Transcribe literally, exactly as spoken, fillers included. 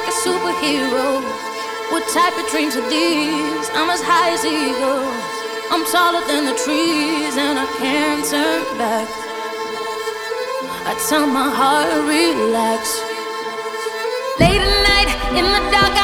a superhero. What type of dreams are these? I'm as high as eagles. I'm taller than the trees and I can't turn back. I tell my heart relax. Late at night in the dark